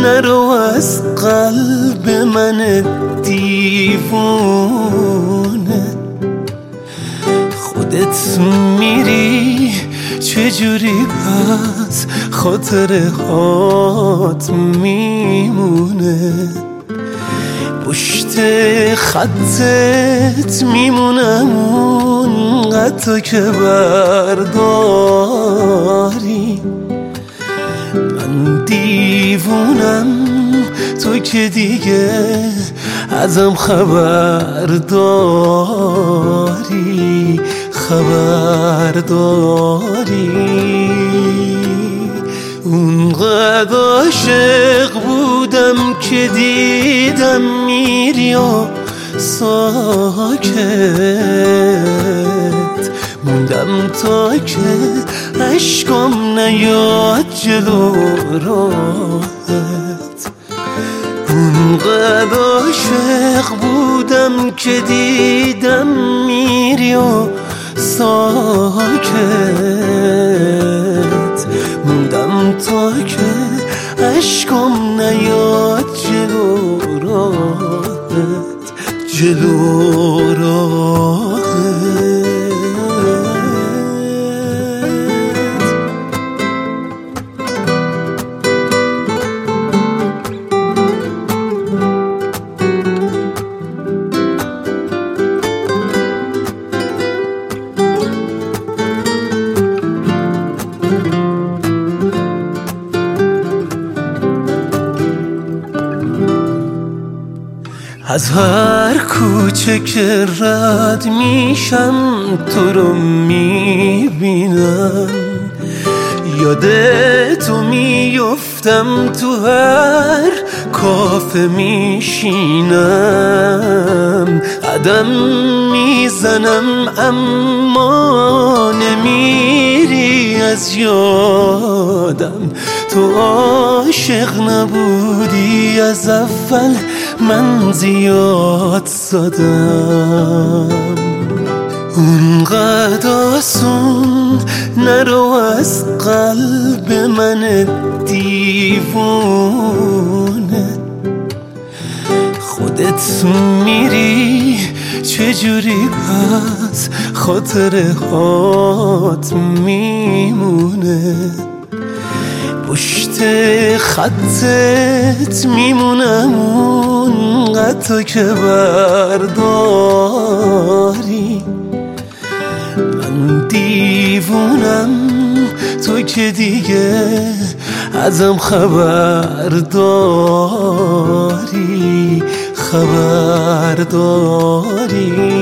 نرو از قلب من دیوونه. خودت میری چجوری پس خاطره هات میمونه؟ پشت خطت میمونم اونقدر که برداری. من دیوونم تو که دیگه ازم خبر داری. اونقدر عاشق بودم که دیدم میری و ساکت موندم تا که عشقم نیاد جلو راهت. اونقدر عاشق بودم که دیدم میری و ساکت موندم تا که عشقم نیاد جلو راهت. از هر کوچه که رد میشم تو رو میبینم. یادتو میفتم تو هر کافه میشینم. قدم میزنم اما نمیری از یادم. تو عاشق نبودی از اول من زیاد زدم. اونقدر آسون نرو از قلب من دیوونه. خودت میری چجوری پس خاطره هات میمونه؟ پشت خطت میمونم اونقدر که برداری. من دیوونم تو که دیگه ازم خبر داری.